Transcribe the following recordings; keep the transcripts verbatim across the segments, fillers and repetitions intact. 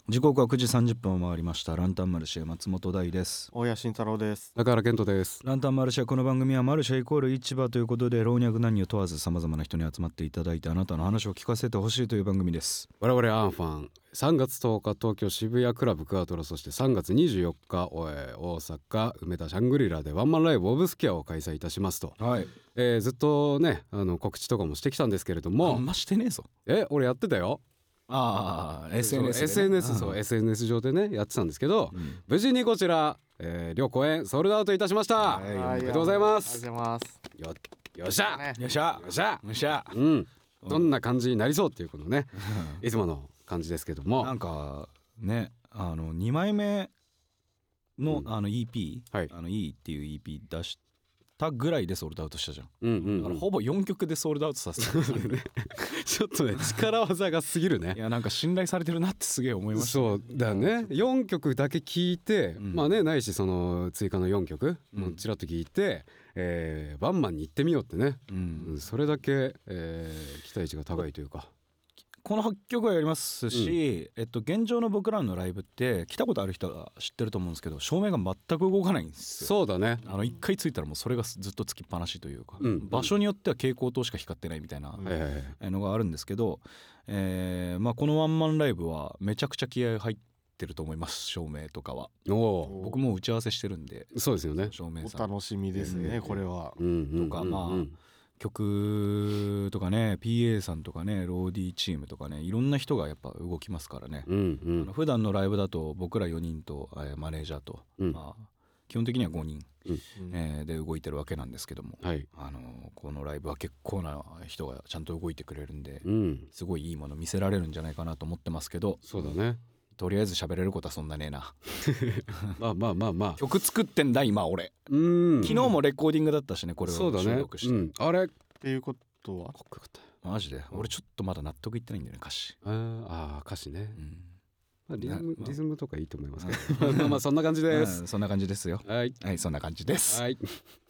時刻はくじさんじゅっぷんを回りました。ランタンマルシェ松本大です。 大谷慎太郎です。 中原健人です。 ランタンマルシェ、この番組はマルシェイコール市場ということで、老若男女問わずさまざまな人に集まっていただいて、あなたの話を聞かせてほしいという番組です。 我々アンファンさんがつとおか東京渋谷クラブクアトロ、そしてさんがつにじゅうよっか大阪梅田シャングリラでワンマンライブオブスキャを開催いたしますと、 はいえー、ずっとねあの告知とかもしてきたんですけれども、 あんましてねえぞ。 え俺やってたよ。 ああ エスエヌエス で、ね、 エスエヌエスうんそう エスエヌエス 上でねやってたんですけど、 うん、 無事にこちら、えー、両公演ソールドアウトいたしました。 はい、 おめでとうございます。 ありがとうございます。 よよっしゃ、 ね、 よっしゃよっしゃよっしゃ、 うん、どんな感じになりそうっていうこのねいつもの感じですけども、 なんかね、あのにまいめの、 うん、 あの イーピー、 はい、 あの E っていう イーピー出したぐらいでソールドアウトしたじゃん。 うんうんうん、 だからほぼよんきょくでソールドアウトさせたちょっとね力技が過ぎるね。 いやなんか信頼されてるなってすげえ思いました、ね、 そうだね。よんきょくだけ聞いて、うん、まあねないしその追加のよんきょくもちらっと聞いて、えー、バンマンに行ってみようってね、うんうん、それだけ、えー、期待値が高いというか、 このはっきょくはやりますし、うん、えっと、現状の僕らのライブって来たことある人は知ってると思うんですけど、照明が全く動かないんですよ。 そうだね。 あのいっかいついたらもうそれがずっとつきっぱなしというか、 うん、 場所によっては蛍光灯しか光ってないみたいなのがあるんですけど、えーまあ、このワンマンライブはめちゃくちゃ気合入ってると思います。照明とかはお僕も打ち合わせしてるんで。 そうですよね。 照明さんお楽しみですね、うん、これは、 うんうんうんうん、 とかまあ曲とかね ピーエー さんとかねローディーチームとかねいろんな人がやっぱ動きますからね、 うんうん、 あの普段のライブだと僕らよにんと、えー、マネージャーと、うんまあ、基本的にはごにん、うんえー、で動いてるわけなんですけども、はい、あのこのライブは結構な人がちゃんと動いてくれるんで、うん、すごいいいもの見せられるんじゃないかなと思ってますけど。 そうだね。 とりあえず喋れることはそんなねえなまあまあまあまあ曲作ってんだ今俺。うん昨日もレコーディングだったしねこれを収録して、ねうん、 あれっていうことはマジで俺ちょっとまだ納得いってないんだよね歌詞。 ああ歌詞ね、うんまあ、リズム、 まあ、 リズムとかいいと思いますけどまあまあそんな感じです、 うん、そんな感じですよ。 はい、 はい、そんな感じです。 はい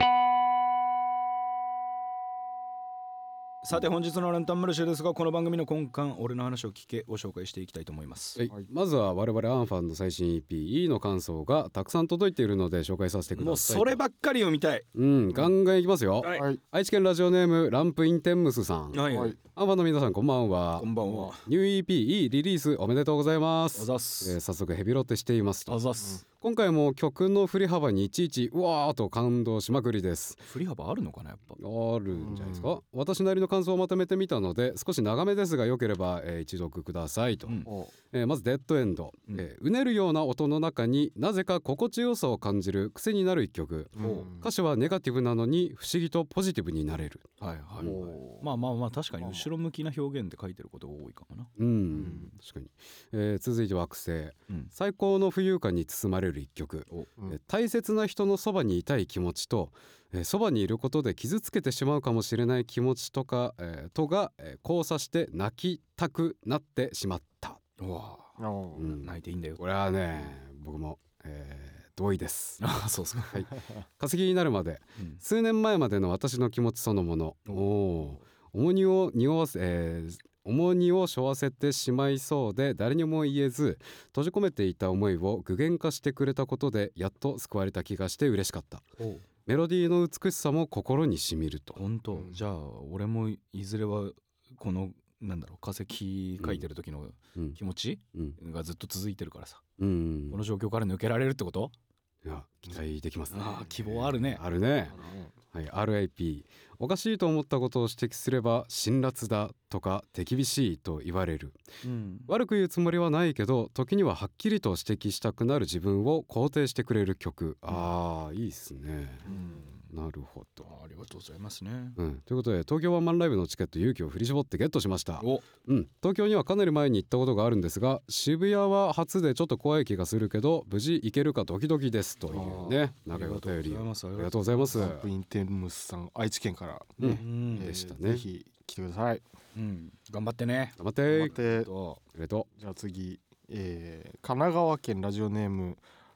さて本日のランタンマルシェですが、この番組の根幹俺の話を聞けを紹介していきたいと思います、 はい、まずは我々アンファンの最新 イーピー E の感想がたくさん届いているので紹介させてください。 もうそればっかり読みたい。 うんガンガンいきますよ、はい、愛知県ラジオネームランプインテンムスさん、はいはい、アンファンの皆さんこんばんは。 こんばんは。 ニュー イーピー E リリースおめでとうございます。 おざす、 えー、早速ヘビロテしていますと。 おざす。 今回も曲の振り幅にいちいちうわーと感動しまくりです。 振り幅あるのかなやっぱ。 あるんじゃないですか。私なりの感想をまとめてみたので少し長めですがよければ、えー、一読くださいと、うんえー、まずデッドエンド、うんえー、うねるような音の中になぜか心地よさを感じる癖になる一曲、うん、歌詞はネガティブなのに不思議とポジティブになれる。はいはい、はい、 まあまあまあ確かに後ろ向きな表現で書いてることが多いかもな。 うん、うん、確かに、えー、続いて惑星、うん、最高の浮遊感に包まれる一曲、うん、大切な人のそばにいたい気持ちとそばにいることで傷つけてしまうかもしれない気持ちとか、えー、とが、えー、交差して泣きたくなってしまった。うわ、 うん、泣いていいんだよ。 これはね僕も、えー、同意です。 あそうですか、 はい、化石になるまで、うん、数年前までの私の気持ちそのもの、お重荷を匂わせ、えー重荷を背負わせてしまいそうで誰にも言えず閉じ込めていた思いを具現化してくれたことでやっと救われた気がして嬉しかった。メロディーの美しさも心にしみると。 本当、うん、じゃあ俺もいずれはこのなんだろう化石書いてる時の気持ちがずっと続いてるからさ、うん、この状況から抜けられるってこと。 いや期待できますね。 あ希望あるね。 あるね。はい、アールアイピー おかしいと思ったことを指摘すれば辛辣だとか手厳しいと言われる、うん、悪く言うつもりはないけど時にははっきりと指摘したくなる自分を肯定してくれる曲、うん、あーいいっすね、うん、なるほど。 あ, ありがとうございますね、 うん、ということで東京ワンマンライブのチケット勇気を振り絞ってゲットしました。お、うん、東京にはかなり前に行ったことがあるんですが渋谷は初でちょっと怖い気がするけど無事行けるかドキドキですというね長いお便りありがとうございます。 ランプインテンムスさん愛知県から、 ねうんえー、でしたね。 ぜひ来てください、 うん、頑張ってね。 頑張って頑張って。 ありがとう。 じゃあ次、えー、神奈川県ラジオネーム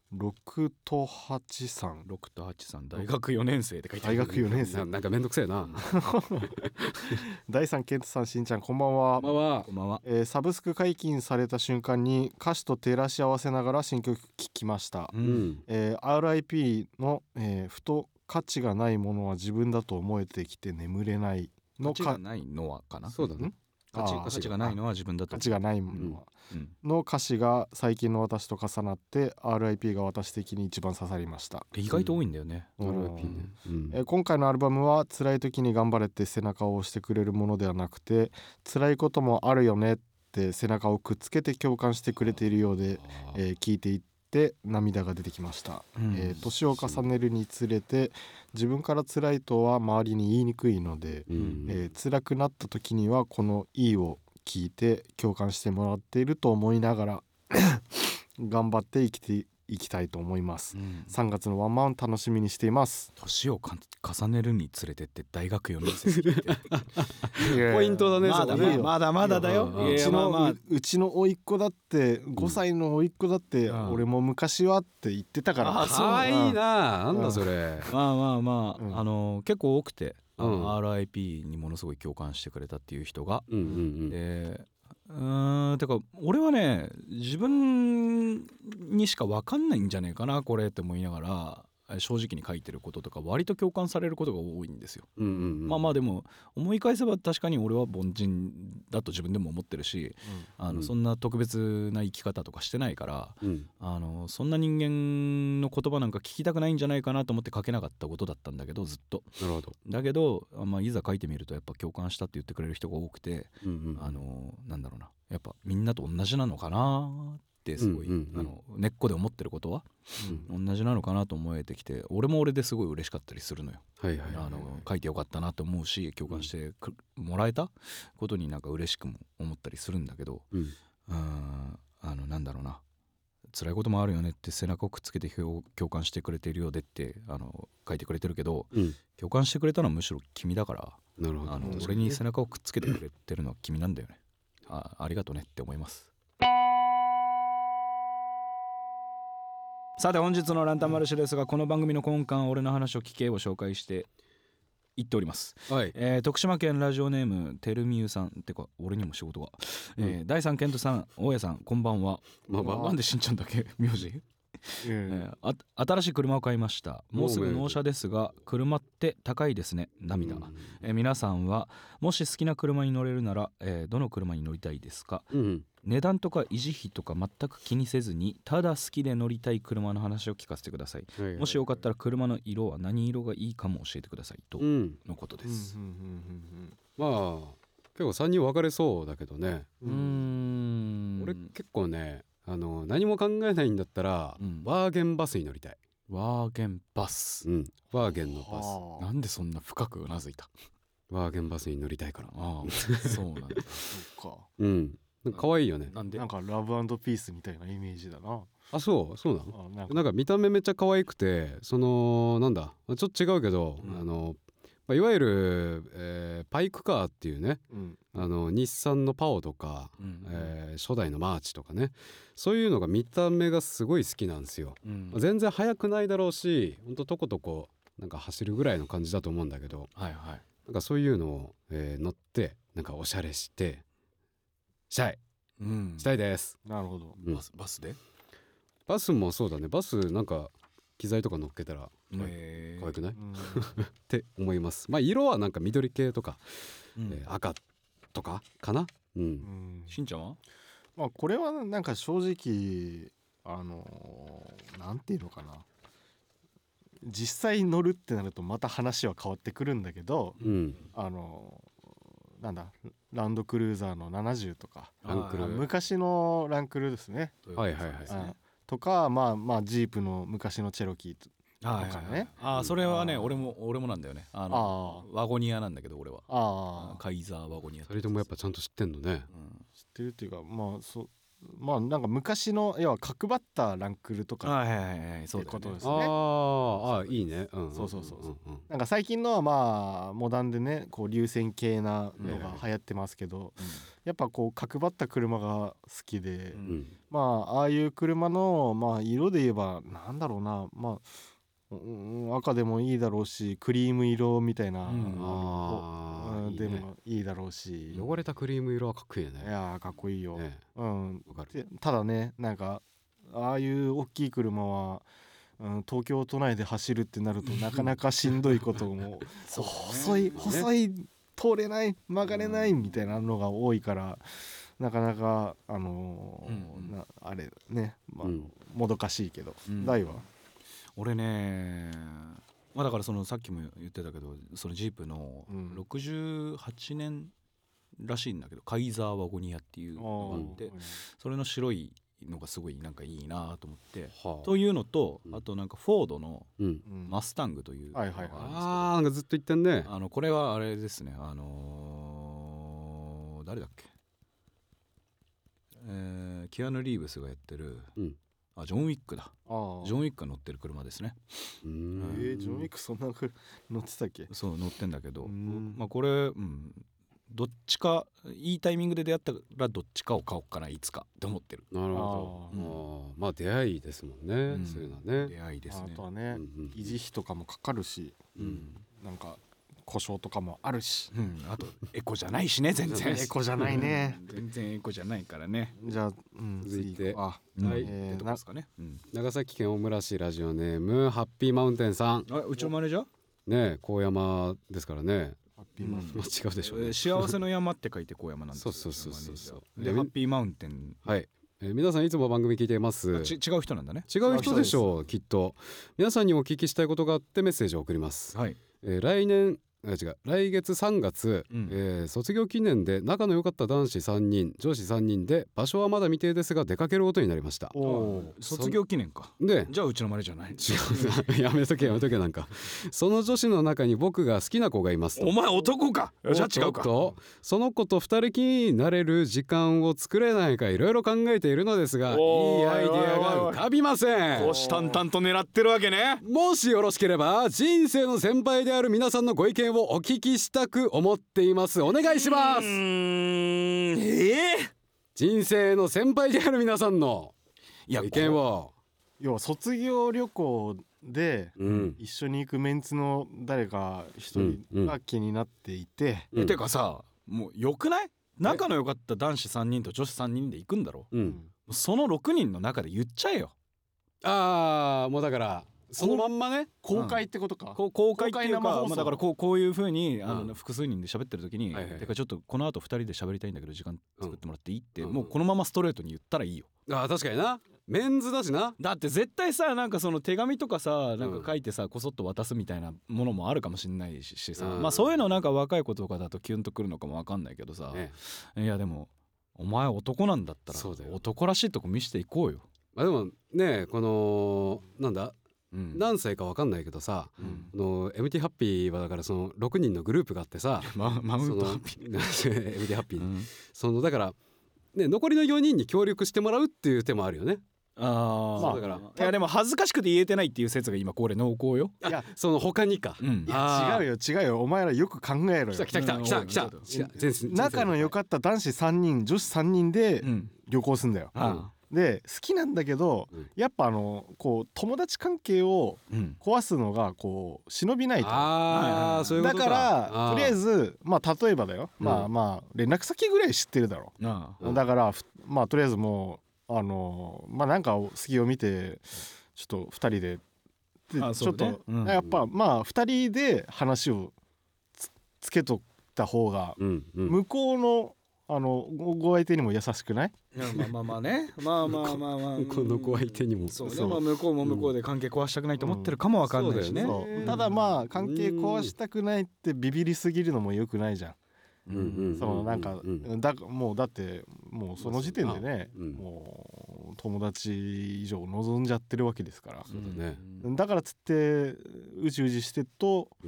ろくとはちさんろくとはちさん大学よねんせいって書いてある。 大学よねん生ななんかめんどくせえな。 第三ケントさん、しんちゃんこんばんは。 こんばんは。 こんばんは。 えーサブスク解禁された瞬間に歌詞と照らし合わせながら新曲聴きました、 ううんんえー アールアイピー の、えーふと価値がないものは自分だと思えてきて眠れないの価値がないのはかな。 そうだね。 価値あー価値がないのは自分だと価値がないものは、 うんの歌詞が最近の私と重なって アールアイピー が私的に一番刺さりました。 意外と多いんだよね。 うんアールアイピー ね。うんえー今回のアルバムは辛い時に頑張れって背中を押してくれるものではなくて、辛いこともあるよねって背中をくっつけて共感してくれているようで、えー聞いていって涙が出てきました、 うんえー年を重ねるにつれて自分から辛いとは周りに言いにくいので、 うんえー辛くなった時にはこの「いい」を聞いて共感してもらっていると思いながら頑張って生きていきたいと思います。 うんさんがつのワンマン楽しみにしています。 年をか重ねるにつれてって大学よねんせいって言ってるポイントだね。 まだそこねいいよまだまだだよ。 うんいやいうちの、 やまあまあううちの甥っ子だってごさいの甥っ子だって、 うん俺も昔はって言ってたから、 あそうかわいいな。なんだそれ。 まあまあまあ、 うんあの結構多くて、あのうんアールアイピー にものすごい共感してくれたっていう人が、 うんうんうん。 でうーんてか俺はね自分にしか分かんないんじゃねえかなこれって思いながら正直に書いてることとか割と共感されることが多いんですよ。 うんうんうん。 まあまあでも思い返せば確かに俺は凡人だと自分でも思ってるし、あのうんそんな特別な生き方とかしてないから、 うんあのそんな人間の言葉なんか聞きたくないんじゃないかなと思って書けなかったことだったんだけどずっと。 なるほど。 だけど、まあ、いざ書いてみるとやっぱ共感したって言ってくれる人が多くて、 うんうん。 あのなんだろうなやっぱみんなと同じなのかなってすごい、 うんうんうんあの根っこで思ってることはうん同じなのかなと思えてきて、俺も俺ですごい嬉しかったりするのよ。 はいはいはい。 あの書いてよかったなと思うし共感してくもらえたことになんか嬉しくも思ったりするんだけど、 うんうーんあのなんだろうな辛いこともあるよねって背中をくっつけて共感してくれているようでってあの書いてくれてるけど、 うん。 共感してくれたのはむしろ君だから、 なるほど。 あのうん俺に背中をくっつけてくれてるのは君なんだよね。あありがとねって思います。さて本日のランタンマルシェですが、この番組の根幹俺の話を聞けを紹介して言っております。 はい。 えー徳島県ラジオネームてるみゆさんってか俺にも仕事が、えー第三ケントさん大家さんこんばんは。 まあまあなんでしんちゃんだけ名字、 ええーあ新しい車を買いました。もうすぐ納車ですが車って高いですね涙、 うんえー皆さんはもし好きな車に乗れるなら、えーどの車に乗りたいですか？ うん値段とか維持費とか全く気にせずにただ好きで乗りたい車の話を聞かせてください。 はいはい。 もしよかったら車の色は何色がいいかも教えてくださいとうん。 のことでうんす。 まあ結構さんにん分かれそうだけどね。 うーん俺結構ね、あの何も考えないんだったら、 うんワーゲンバスに乗りたい。 ワーゲンバス、 うん。ワーゲンのバス。 はあなんでそんな深くうなずいた？ ワーゲンバスに乗りたいから。 ああそうなんだ。 そっか。 うん。なんか可愛いよね。 なんでなんかラブピースみたいなイメージだな。 あ、そうそうなの。 あなんかなんか見た目めっちゃ可愛くて、そのなんだ、ちょっと違うけど、 うんあの、まあ、いわゆる、えーパイクカーっていうね、 うんあの日産のパオとか、 うんえー初代のマーチとかね、そういうのが見た目がすごい好きなんですよ。 うん全然速くないだろうし、ほんととことこなんか走るぐらいの感じだと思うんだけど、 はいはい。 なんかそういうのを、えー乗ってなんかおしゃれしてしたいうんしたいです。 なるほど。 うんバスバスで？ バスもそうだね。バスなんか機材とか乗っけたらへー可愛くない、っうんて思います。まあ色はなんか緑系とか、 うんえー赤とかかな。うんう。んしんちゃんは？ まあこれはなんか正直あのーなんていうのかな、実際乗るってなるとまた話は変わってくるんだけど、 うん。 あのーなんだランドクルーザーのななじゅうとかランクルあ昔のランクルですね、 はいはいはいあとかまあまあジープの昔のチェロキーとはいはいはいとかね。 ああそれはねあー俺も俺もなんだよね。あのあワゴニアなんだけど俺は。 ああカイザーワゴニア。 二人ともやっぱちゃんと知ってんのね。 うん知ってるっていうかまあそまあなんか昔の要は角張ったランクルとかはいはいはい、そうってだよね。 ことですね。 ああいいね、うん、 そうそうそうそう、 んん、 なんか最近のはまあモダンでねこう流線形なのが流行ってますけど、 うんやっぱこう角張った車が好きで、 ううんん、 まあああいう車のまあ色で言えばなんだろうな、まあ、うん、赤でもいいだろうしクリーム色みたいな、 うんあーうんいいね、 でもいいだろうし、 汚れたクリーム色はかっこいいよね。 いやーかっこいいよ、 ね、 うん、 わかる。 でただねなんかああいう大きい車は、うん、東京都内で走るってなるとなかなかしんどいこともそうだね細い細い通れない曲がれないみたいなのが多いからなかなかあのーうんうんなあれね、まあうんもどかしいけど、 うん大は俺ね、まあだからそのさっきも言ってたけどそのジープのうんろくじゅうはちねんらしいんだけど、カイザーワゴニアっていうのがあって、それの白いのがすごいなんかいいなと思って、 はあ、 というのと、 うんあとなんかフォードのうん、 うんマスタングというのがあるんですけど、 ああなんかずっと言ってんね。 あのこれはあれですね、あのー誰だっけ、えーキアヌ・リーブスがやってる、 うんあジョン・ウィックだ、 あージョン・ウィックが乗ってる車ですね。 うーんえー、ジョン・ウィックそんなく乗ってたっけ。 そう乗ってんだけど、 うんまあこれ、うん、どっちかいいタイミングで出会ったらどっちかを買おうかないつかって思ってる。 なるほあど。 ーあーまあ出会いですもんね、 うんそういうのはね。 出会いですね。 あとはね、 うんうん維持費とかもかかるし、 うんなんか故障とかもあるし、 うん、あとエコじゃないしね全然エコじゃないね全然エコじゃないからね。 じゃあ、うん、 続いてあうんはいってとこですかね。うん長崎県大村市ラジオネームハッピーマウンテンさんあうちのマネージャーね、高山ですからね。 ハッピーマウンテンまあ違うでしょうね。 えー幸せの山って書いて高山なんですよ。 そうそうそうそうそうマネージャーでハッピーマウンテン、 はい、えー皆さんいつも番組聞いています。 ち違う人なんだね。 違う人でしょうきっと。皆さんにお聞きしたいことがあってメッセージを送ります。 はい。 えー来年あ違う来月さんがつ、 うんえー卒業記念で仲の良かった男子さんにん女子さんにんで場所はまだ未定ですが出かけることになりました。 おー卒業記念か。 でじゃあうちのマネージャーない。 違うなやめとけやめとけなんかその女子の中に僕が好きな子がいますと。 お前男か。じゃあ違うか。 おっとその子と二人きりになれる時間を作れないかいろいろ考えているのですがいいおーアイデアが浮かびません。 虎視眈々と狙ってるわけね。 もしよろしければ人生の先輩である皆さんのご意見をお聞きしたく思っています。お願いしまうす。 ーんええ人生の先輩である皆さんのいや意見を。 要は卒業旅行でうん一緒に行くメンツの誰か一人が気になっていて、 うんてかさ、もうよくない？仲の良かった男子さんにんと女子さんにんで行くんだろ。 うんそのろくにんの中で言っちゃえよ。 ああもうだからそのまんまね。 公開ってことか、 こう公開っていうか、 公開生放送まあ、だからこうこういう風にあのうん複数人で喋ってる時に、 はいはいはいてかちょっとこの後ふたりで喋りたいんだけど時間作ってもらっていいって、 うんもうこのままストレートに言ったらいいよ。 あー確かになメンズだしな。 だって絶対さなんかその手紙とかさなんか書いてさこそっと渡すみたいなものもあるかもしれないししさ、 うんまあそういうのなんか若い子とかだとキュンとくるのかもわかんないけどさ、 ねいやでもお前男なんだったらそうだよ男らしいとこ見せていこうよ。 まあでもねこのなんだうん何歳かわかんないけどさ、 うんこの エムティー ハッピーはだからそのろくにんのグループがあってさママウントハッピピー エムティー ハッピー、 ー、 そのだからね残りのよにんに協力してもらうっていう手もあるよね。 ああそうだからいやでも恥ずかしくて言えてないっていう説が今これ濃厚よ。 いやその他にか。 うんいあーや違うよ違うよお前らよく考えろよ来た来た来た来た来たうん来た全然仲の良かった男子さんにん女子さんにんでうん旅行すんだよ、 あで好きなんだけど、 うんやっぱあのこう友達関係をーうん壊すのがこう忍びないとああそういうことか。 だからとりあえずずまあ例えばだよ、 うんまあまあ連絡先ぐらい知ってるだろあうんだからふまあとりあえずもうあのまあなんか隙を見てちょっとふたりでであちょっと、 そうねうんやっぱまあふたりで話をつつけとった方がうんうん向こうのあのごご相手にも優しくない？ いやまあまあまあねまあまあまあまあこの子相手にもそうねそうまあ向こうも向こうで関係壊したくないと思ってるかもわかんないしね、 うんそうただまあ関係壊したくないってビビりすぎるのも良くないじゃん。 うんうんそのなんか、 うんだもうだってもうその時点でね、 うんもう友達以上望んじゃってるわけですから、 そうだねだからつってうじうじしてると、 うん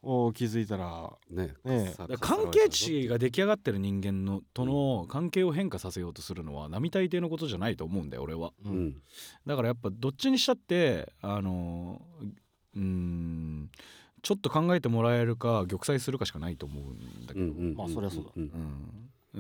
を気づいたらねねだ関係値が出来上がってる人間のとの関係を変化させようとするのは並大抵のことじゃないと思うんだよ俺は、 うん、 だからやっぱどっちにしたってあのうーんちょっと考えてもらえるか玉砕するかしかないと思うんだけど、うんうん、 まあそりゃそうだ、 うんうん、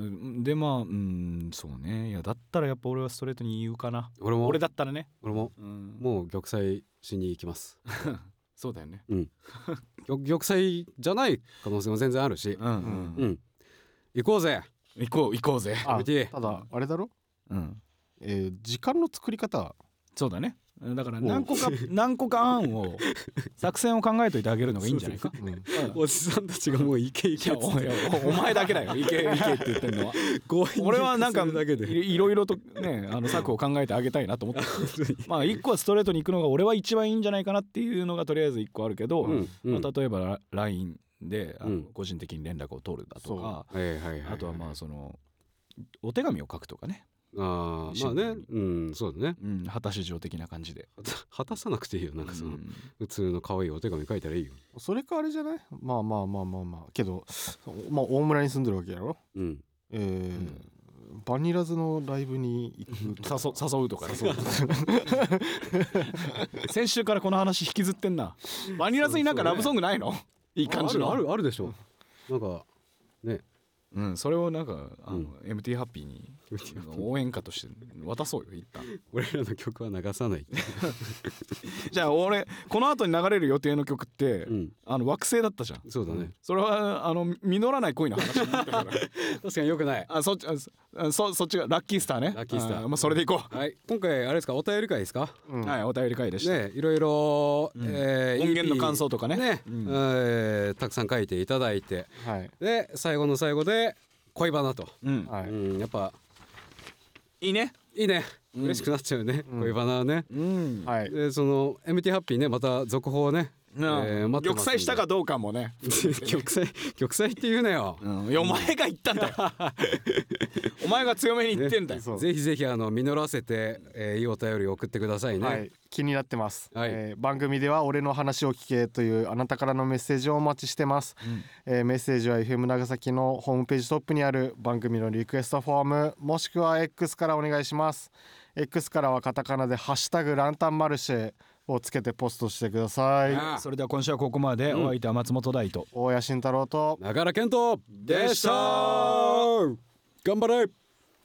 でまあうんそうねいやだったらやっぱ俺はストレートに言うかな。 俺も俺だったらね俺も、うん、もう玉砕しに行きますそうだよね、 うん、玉砕じゃない可能性も全然あるし、うんうんうん、行こうぜ行こう行こうぜ。 あただあれだろ、うんえー、時間の作り方そうだねだから何個か何個か案を作戦を考えといてあげるのがいいんじゃないか。うん、 おじさんたちがもう行け行けっつってお, お前だけだよ行け行けって言ってんのは俺はなんかいろいろとねあの策を考えてあげたいなと思ってまあ一個はストレートに行くのが俺は一番いいんじゃないかなっていうのがとりあえず一個あるけど、うんうんまあ、例えば ライン であの個人的に連絡を取るだとか、うん、あとはまあそのお手紙を書くとかね。 あまあねうんそうだね、 うん、果たし状的な感じで果たさなくていいよなんかその、うん、普通の可愛いお手紙書いたらいいよ。 それかあれじゃないまあまあまあまあまあけどまあ大村に住んでるわけやろ、うんえーうん、バニラズのライブに行く誘, 誘うとかね先週からこの話引きずってんな。バニラズになんかラブソングないの？そうそう、ね、いい感じのあるあるあるでしょなんかねうん、それをなんかあの、うん、エムティー ハッピーに応援歌として渡そうよ一旦俺らの曲は流さないじゃあ俺この後に流れる予定の曲って、うん、あの惑星だったじゃん。 そうだね、 それはあの実らない恋の話になったから確かによくない。 あそっちあ そ, そっちがラッキースターね。 ラッキースター、 まあ、それでいこう、 はい、今回あれですかお便り会ですか、 うん、はいお便り会でしたねいろいろ、うんえー、 音源の感想とかねね、うんえー、たくさん書いていただいて、はい、で最後の最後で恋バナと、うんはいうん、やっぱいいねいいね、うん、嬉しくなっちゃうね、うん、恋バナはね、うんはい、でその エムティー ハッピーねまた続報ねうん、えー、待ってますんで玉砕したかどうかもね玉砕玉砕って言うなよ、 うん、いやお前が言ったんだよお前が強めに言ってんだよ、 ね、ぜひぜひあの実らせて、えー、いいお便りを送ってくださいね、はい、 気になってます、はいえー、番組では俺の話を聞けというあなたからのメッセージをお待ちしてます、うんえー、メッセージは エフエム 長崎のホームページトップにある番組のリクエストフォームもしくは X からお願いします。 X からはカタカナでハッシュタグランタンマルシェをつけてポストしてください。 ああそれでは今週はここまで、うん、お相手は松本大と大谷慎太郎と中原健人でした。 頑張れ。